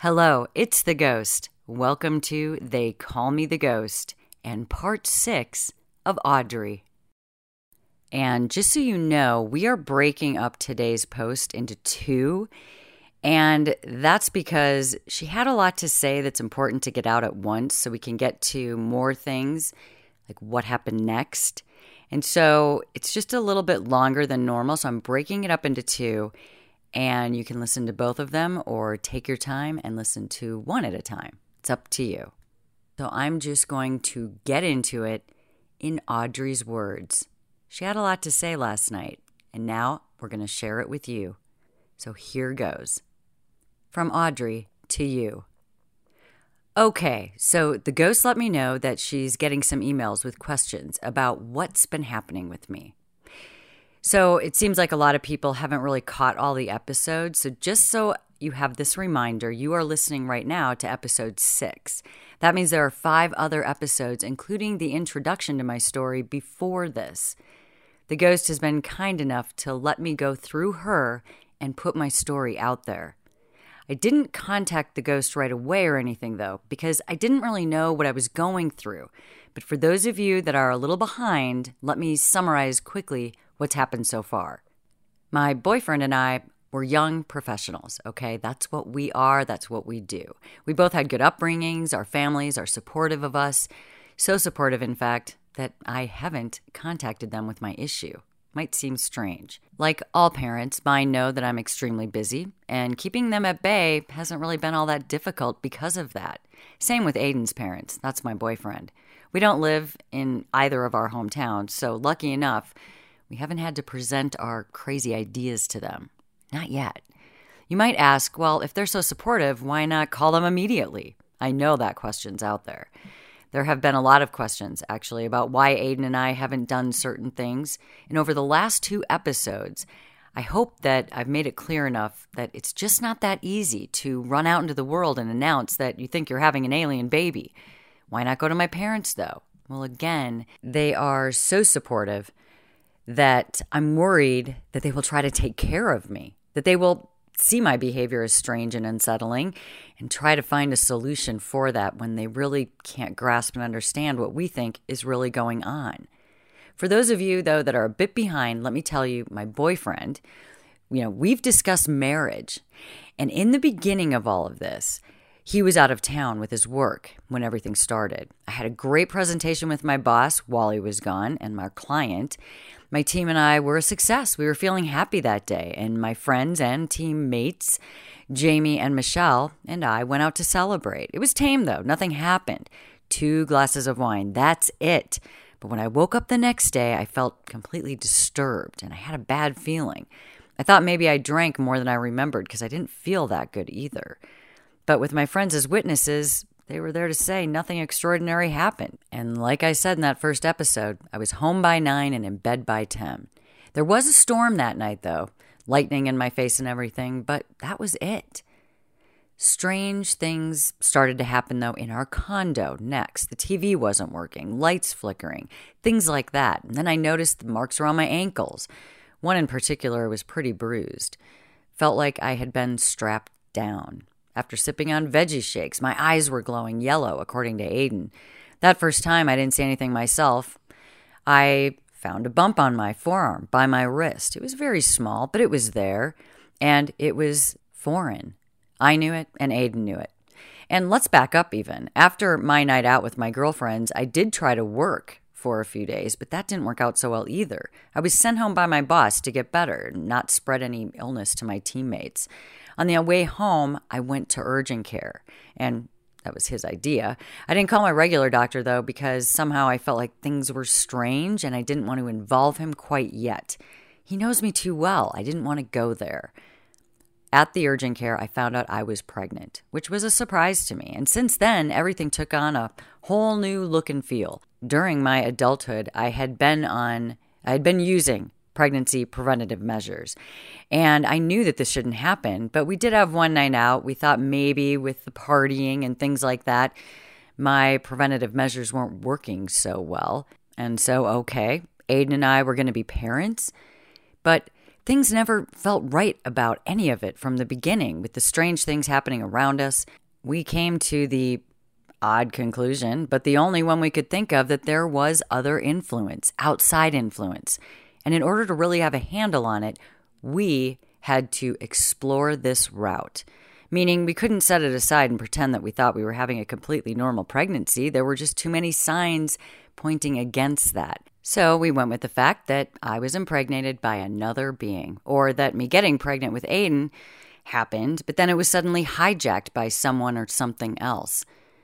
Hello, it's the Ghost. Welcome to They Call Me the Ghost and part 6 of Audrey. And just so you know, we are breaking up today's post into 2, and that's because she had a lot to say that's important to get out at once so we can get to more things, like what happened next. And so it's just a little bit longer than normal, so I'm breaking it up into 2. And you can listen to both of them or take your time and listen to one at a time. It's up to you. So I'm just going to get into it in Audrey's words. She had a lot to say last night, and now we're going to share it with you. So here goes. From Audrey to you. Okay, so the ghost let me know that she's getting some emails with questions about what's been happening with me. So it seems like a lot of people haven't really caught all the episodes. So just so you have this reminder, you are listening right now to episode 6. That means there are 5 other episodes, including the introduction to my story before this. The ghost has been kind enough to let me go through her and put my story out there. I didn't contact the ghost right away or anything, though, because I didn't really know what I was going through. But for those of you that are a little behind, let me summarize quickly what's happened so far. My boyfriend and I were young professionals, okay? That's what we are. That's what we do. We both had good upbringings. Our families are supportive of us. So supportive, in fact, that I haven't contacted them with my issue. Might seem strange. Like all parents, mine know that I'm extremely busy, and keeping them at bay hasn't really been all that difficult because of that. Same with Aiden's parents. That's my boyfriend. We don't live in either of our hometowns, so lucky enough, we haven't had to present our crazy ideas to them. Not yet. You might ask, well, if they're so supportive, why not call them immediately? I know that question's out there. There have been a lot of questions, actually, about why Aiden and I haven't done certain things. And over the last 2 episodes, I hope that I've made it clear enough that it's just not that easy to run out into the world and announce that you think you're having an alien baby. Why not go to my parents, though? Well, again, they are so supportive that I'm worried that they will try to take care of me, that they will see my behavior as strange and unsettling and try to find a solution for that when they really can't grasp and understand what we think is really going on. For those of you, though, that are a bit behind, let me tell you, my boyfriend, we've discussed marriage. And in the beginning of all of this, he was out of town with his work when everything started. I had a great presentation with my boss while he was gone and my client. My team and I were a success. We were feeling happy that day, and my friends and teammates, Jamie and Michelle, and I went out to celebrate. It was tame, though. Nothing happened. 2 glasses of wine. That's it. But when I woke up the next day, I felt completely disturbed, and I had a bad feeling. I thought maybe I drank more than I remembered because I didn't feel that good either. But with my friends as witnesses, they were there to say nothing extraordinary happened. And like I said in that first episode, I was home by 9 and in bed by 10. There was a storm that night, though, lightning in my face and everything, but that was it. Strange things started to happen, though, in our condo next. The TV wasn't working, lights flickering, things like that. And then I noticed the marks around my ankles. One in particular was pretty bruised. Felt like I had been strapped down. After sipping on veggie shakes, my eyes were glowing yellow, according to Aiden. That first time, I didn't see anything myself. I found a bump on my forearm by my wrist. It was very small, but it was there, and it was foreign. I knew it, and Aiden knew it. And let's back up even. After my night out with my girlfriends, I did try to work for a few days, but that didn't work out so well either. I was sent home by my boss to get better and not spread any illness to my teammates. On the way home, I went to urgent care, and that was his idea. I didn't call my regular doctor, though, because somehow I felt like things were strange, and I didn't want to involve him quite yet. He knows me too well. I didn't want to go there. At the urgent care, I found out I was pregnant, which was a surprise to me. And since then, everything took on a whole new look and feel. During my adulthood, I had been using pregnancy preventative measures. And I knew that this shouldn't happen, but we did have one night out. We thought maybe with the partying and things like that, my preventative measures weren't working so well. And so, okay, Aiden and I were going to be parents. But things never felt right about any of it from the beginning. With the strange things happening around us, we came to the odd conclusion, but the only one we could think of, that there was other influence, outside influence. And in order to really have a handle on it, we had to explore this route. Meaning we couldn't set it aside and pretend that we thought we were having a completely normal pregnancy. There were just too many signs pointing against that. So we went with the fact that I was impregnated by another being, or that me getting pregnant with Aiden happened, but then it was suddenly hijacked by someone or something else.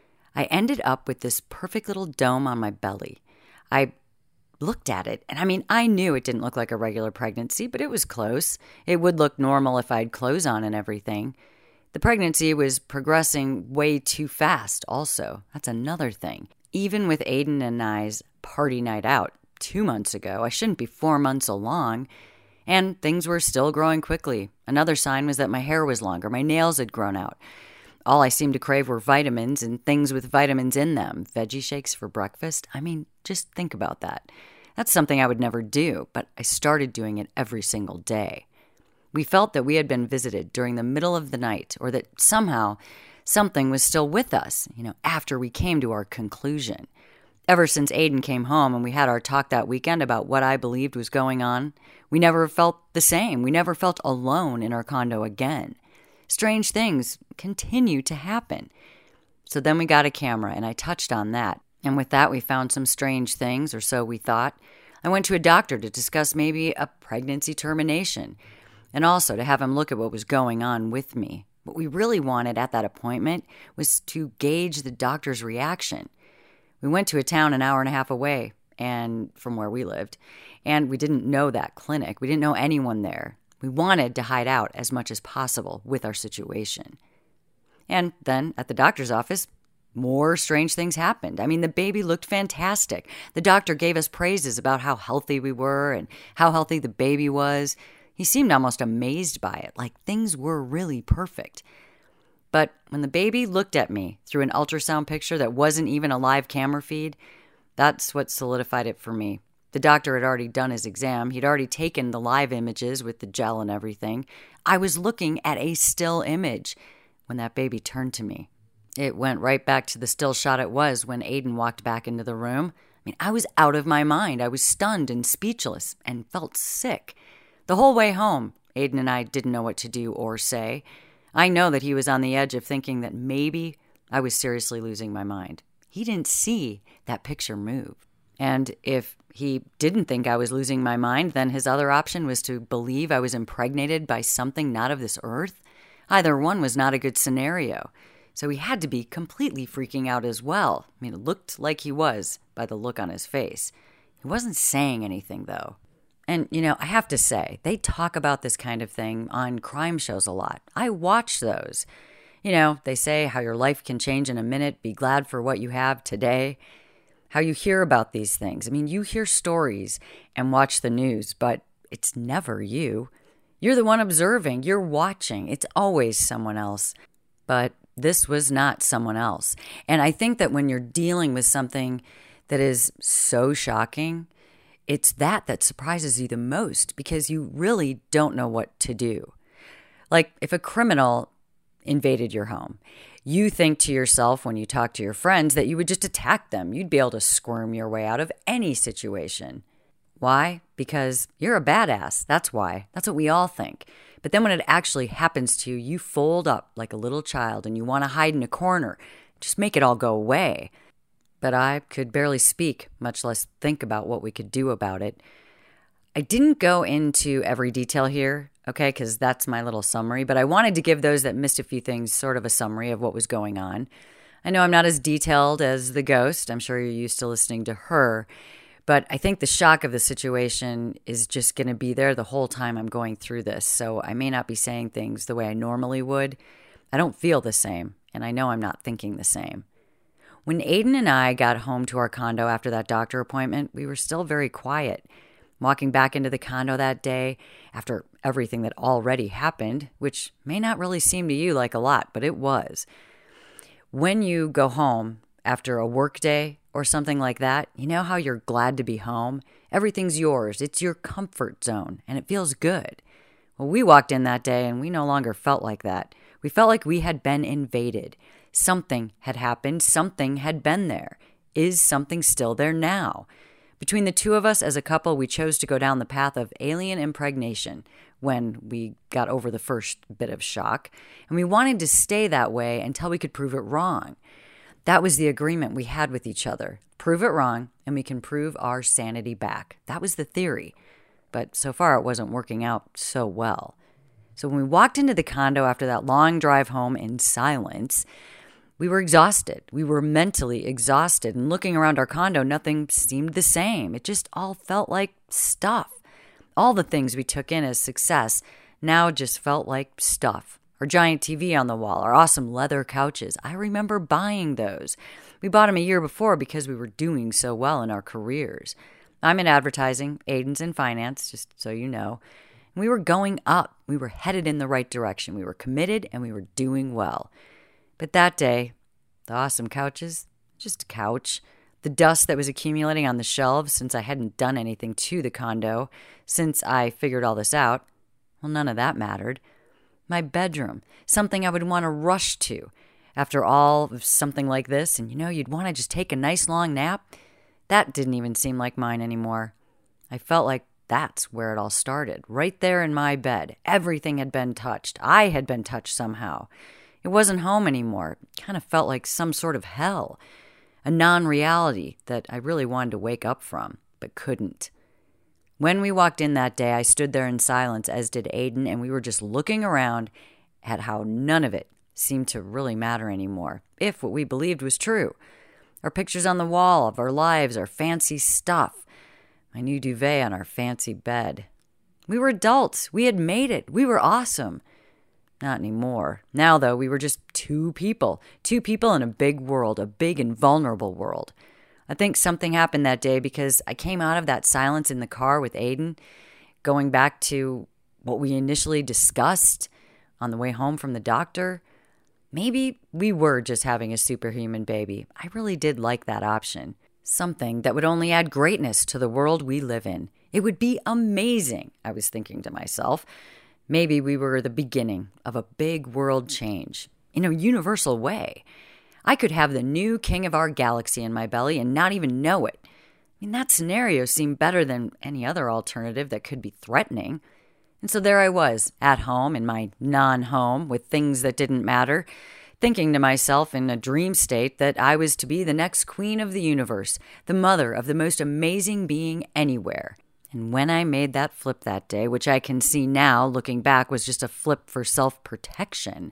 I ended up with this perfect little dome on my belly. I looked at it, and I knew it didn't look like a regular pregnancy, but it was close. It would look normal if I had clothes on and everything. The pregnancy was progressing way too fast also. That's another thing. Even with Aiden and I's party night out 2 months ago, I shouldn't be 4 months along, and things were still growing quickly. Another sign was that my hair was longer, my nails had grown out. All I seemed to crave were vitamins and things with vitamins in them. Veggie shakes for breakfast? Just think about that. That's something I would never do, but I started doing it every single day. We felt that we had been visited during the middle of the night, or that somehow something was still with us, after we came to our conclusion. Ever since Aiden came home and we had our talk that weekend about what I believed was going on, we never felt the same. We never felt alone in our condo again. Strange things continue to happen. So then we got a camera, and I touched on that. And with that, we found some strange things, or so we thought. I went to a doctor to discuss maybe a pregnancy termination, and also to have him look at what was going on with me. What we really wanted at that appointment was to gauge the doctor's reaction. We went to a town an hour and a half away and from where we lived, and we didn't know that clinic. We didn't know anyone there. We wanted to hide out as much as possible with our situation. And then at the doctor's office, more strange things happened. The baby looked fantastic. The doctor gave us praises about how healthy we were and how healthy the baby was. He seemed almost amazed by it, like things were really perfect. But when the baby looked at me through an ultrasound picture that wasn't even a live camera feed, that's what solidified it for me. The doctor had already done his exam. He'd already taken the live images with the gel and everything. I was looking at a still image when that baby turned to me. It went right back to the still shot it was when Aiden walked back into the room. I was out of my mind. I was stunned and speechless and felt sick. The whole way home, Aiden and I didn't know what to do or say. I know that he was on the edge of thinking that maybe I was seriously losing my mind. He didn't see that picture move. And if he didn't think I was losing my mind, then his other option was to believe I was impregnated by something not of this earth. Either one was not a good scenario. So he had to be completely freaking out as well. It looked like he was by the look on his face. He wasn't saying anything, though. And, I have to say, they talk about this kind of thing on crime shows a lot. I watch those. They say how your life can change in a minute, be glad for what you have today. How you hear about these things. You hear stories and watch the news, but it's never you. You're the one observing. You're watching. It's always someone else. But this was not someone else. And I think that when you're dealing with something that is so shocking, it's that surprises you the most, because you really don't know what to do. Like if a criminal invaded your home, you think to yourself when you talk to your friends that you would just attack them. You'd be able to squirm your way out of any situation. Why? Because you're a badass. That's why. That's what we all think. But then when it actually happens to you, you fold up like a little child and you want to hide in a corner. Just make it all go away. But I could barely speak, much less think about what we could do about it. I didn't go into every detail here, okay, because that's my little summary, but I wanted to give those that missed a few things sort of a summary of what was going on. I know I'm not as detailed as the ghost. I'm sure you're used to listening to her, but I think the shock of the situation is just going to be there the whole time I'm going through this, so I may not be saying things the way I normally would. I don't feel the same, and I know I'm not thinking the same. When Aiden and I got home to our condo after that doctor appointment, we were still very quiet. Walking back into the condo that day, after everything that already happened, which may not really seem to you like a lot, but it was. When you go home after a work day or something like that, you know how you're glad to be home? Everything's yours. It's your comfort zone, and it feels good. Well, we walked in that day and we no longer felt like that. We felt like we had been invaded. Something had happened. Something had been there. Is something still there now? Between the two of us as a couple, we chose to go down the path of alien impregnation when we got over the first bit of shock, and we wanted to stay that way until we could prove it wrong. That was the agreement we had with each other. Prove it wrong, and we can prove our sanity back. That was the theory. But so far, it wasn't working out so well. So when we walked into the condo after that long drive home in silence, we were exhausted. We were mentally exhausted. And looking around our condo, nothing seemed the same. It just all felt like stuff. All the things we took in as success now just felt like stuff. Our giant TV on the wall, our awesome leather couches. I remember buying those. We bought them a year before because we were doing so well in our careers. I'm in advertising, Aiden's in finance, just so you know. We were going up. We were headed in the right direction. We were committed and we were doing well. But that day, the awesome couches, just a couch. The dust that was accumulating on the shelves since I hadn't done anything to the condo, since I figured all this out, well, none of that mattered. My bedroom, something I would want to rush to after all of something like this, and you'd want to just take a nice long nap. That didn't even seem like mine anymore. I felt like that's where it all started, right there in my bed. Everything had been touched. I had been touched somehow. It wasn't home anymore. It kind of felt like some sort of hell, a non-reality that I really wanted to wake up from, but couldn't. When we walked in that day, I stood there in silence, as did Aiden, and we were just looking around at how none of it seemed to really matter anymore, if what we believed was true. Our pictures on the wall of our lives, our fancy stuff, my new duvet on our fancy bed. We were adults. We had made it. We were awesome. Not anymore. Now, though, we were just two people in a big world, a big and vulnerable world. I think something happened that day because I came out of that silence in the car with Aiden, going back to what we initially discussed on the way home from the doctor. Maybe we were just having a superhuman baby. I really did like that option. Something that would only add greatness to the world we live in. It would be amazing, I was thinking to myself. Maybe we were the beginning of a big world change in a universal way. I could have the new king of our galaxy in my belly and not even know it. That scenario seemed better than any other alternative that could be threatening. And so there I was, at home in my non-home with things that didn't matter, thinking to myself in a dream state that I was to be the next queen of the universe, the mother of the most amazing being anywhere. And when I made that flip that day, which I can see now looking back was just a flip for self-protection,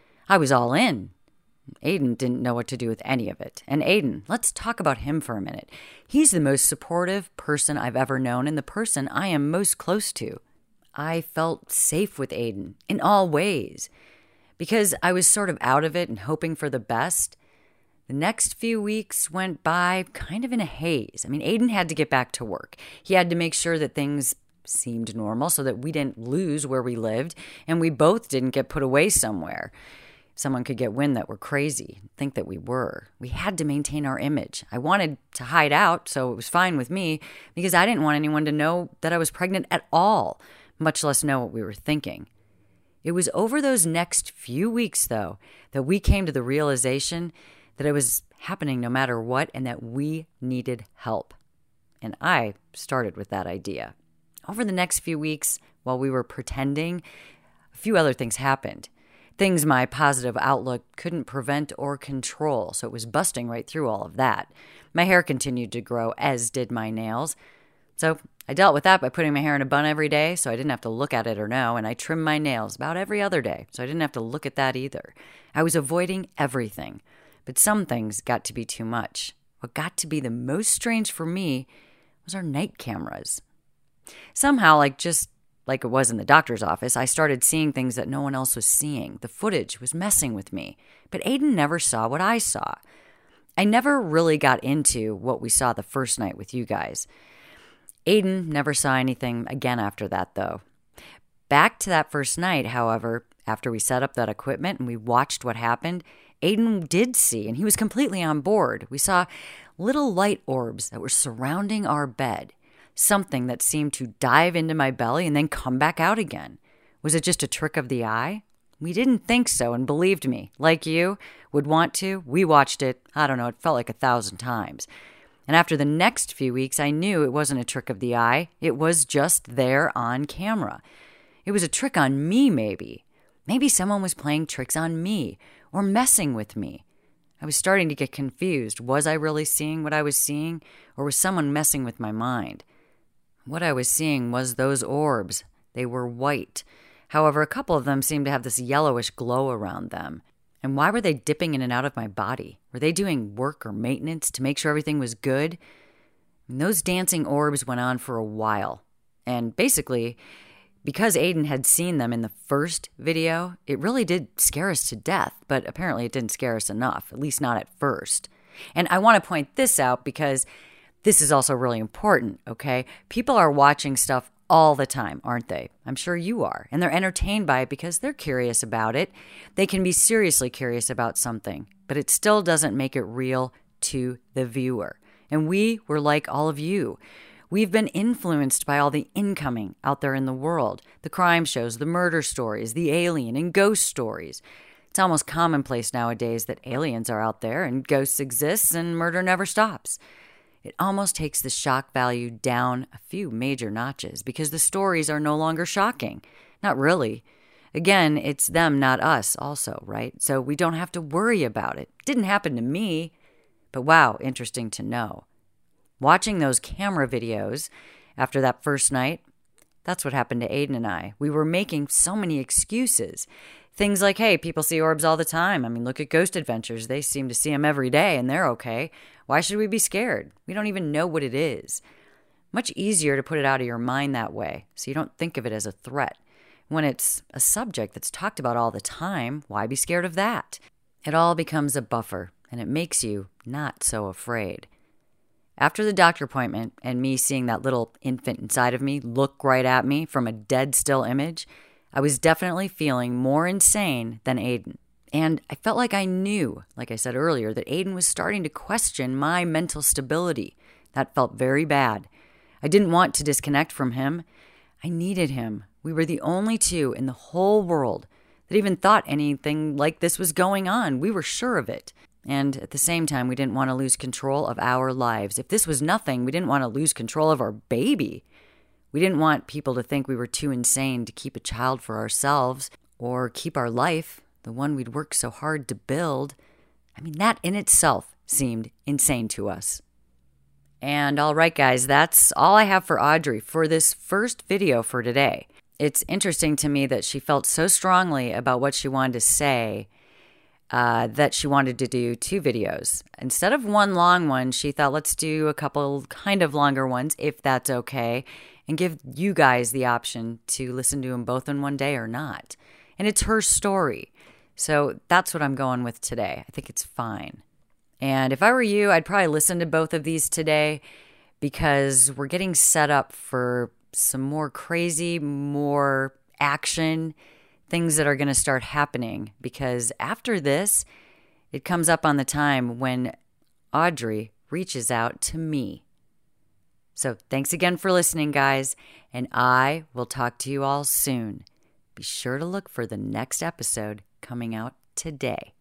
I was all in. Aiden didn't know what to do with any of it. And Aiden, let's talk about him for a minute. He's the most supportive person I've ever known and the person I am most close to. I felt safe with Aiden in all ways. Because I was sort of out of it and hoping for the best, the next few weeks went by kind of in a haze. Aiden had to get back to work. He had to make sure that things seemed normal so that we didn't lose where we lived and we both didn't get put away somewhere. Someone could get wind that we're crazy, think that we were. We had to maintain our image. I wanted to hide out, so it was fine with me because I didn't want anyone to know that I was pregnant at all, much less know what we were thinking. It was over those next few weeks, though, that we came to the realization that it was happening no matter what and that we needed help. And I started with that idea. Over the next few weeks, while we were pretending, a few other things happened. Things my positive outlook couldn't prevent or control, so it was busting right through all of that. My hair continued to grow, as did my nails. So I dealt with that by putting my hair in a bun every day so I didn't have to look at it or know, and I trimmed my nails about every other day so I didn't have to look at that either. I was avoiding everything, but some things got to be too much. What got to be the most strange for me was our night cameras. Somehow, just like it was in the doctor's office, I started seeing things that no one else was seeing. The footage was messing with me, but Aiden never saw what I saw. I never really got into what we saw the first night with you guys. Aiden never saw anything again after that, though. Back to that first night, however, after we set up that equipment and we watched what happened, Aiden did see, and he was completely on board. We saw little light orbs that were surrounding our bed, something that seemed to dive into my belly and then come back out again. Was it just a trick of the eye? We didn't think so and believed me. Like you, would want to. We watched it, I don't know, it felt like 1,000 times. And after the next few weeks, I knew it wasn't a trick of the eye. It was just there on camera. It was a trick on me, maybe. Maybe someone was playing tricks on me or messing with me. I was starting to get confused. Was I really seeing what I was seeing, or was someone messing with my mind? What I was seeing was those orbs. They were white. However, a couple of them seemed to have this yellowish glow around them. And why were they dipping in and out of my body? Were they doing work or maintenance to make sure everything was good? And those dancing orbs went on for a while. And basically, because Aiden had seen them in the first video, it really did scare us to death. But apparently it didn't scare us enough, at least not at first. And I want to point this out because this is also really important, okay? People are watching stuff all the time, aren't they? I'm sure you are. And they're entertained by it because they're curious about it. They can be seriously curious about something, but it still doesn't make it real to the viewer. And we were like all of you. We've been influenced by all the incoming out there in the world. The crime shows, the murder stories, the alien and ghost stories. It's almost commonplace nowadays that aliens are out there and ghosts exist and murder never stops. It almost takes the shock value down a few major notches because the stories are no longer shocking. Not really. Again, it's them, not us also, right? So we don't have to worry about it. It didn't happen to me, but wow, interesting to know. Watching those camera videos after that first night, that's what happened to Aiden and I. We were making so many excuses. Things like, hey, people see orbs all the time. I mean, look at Ghost Adventures. They seem to see them every day and they're okay. Why should we be scared? We don't even know what it is. Much easier to put it out of your mind that way, so you don't think of it as a threat. When it's a subject that's talked about all the time, why be scared of that? It all becomes a buffer, and it makes you not so afraid. After the doctor appointment and me seeing that little infant inside of me look right at me from a dead still image, I was definitely feeling more insane than Aiden. And I felt like I knew, like I said earlier, that Aiden was starting to question my mental stability. That felt very bad. I didn't want to disconnect from him. I needed him. We were the only two in the whole world that even thought anything like this was going on. We were sure of it. And at the same time, we didn't want to lose control of our lives. If this was nothing, we didn't want to lose control of our baby. We didn't want people to think we were too insane to keep a child for ourselves or keep our life, the one we'd worked so hard to build. I mean, that in itself seemed insane to us. And all right, guys, that's all I have for Audrey for this first video for today. It's interesting to me that she felt so strongly about what she wanted to say that she wanted to do 2 videos. Instead of one long one, she thought, let's do a couple kind of longer ones, if that's okay, and give you guys the option to listen to them both in one day or not. And it's her story. So that's what I'm going with today. I think it's fine. And if I were you, I'd probably listen to both of these today because we're getting set up for some more crazy, more action, things that are going to start happening. Because after this, it comes up on the time when Audrey reaches out to me. So thanks again for listening, guys, and I will talk to you all soon. Be sure to look for the next episode coming out today.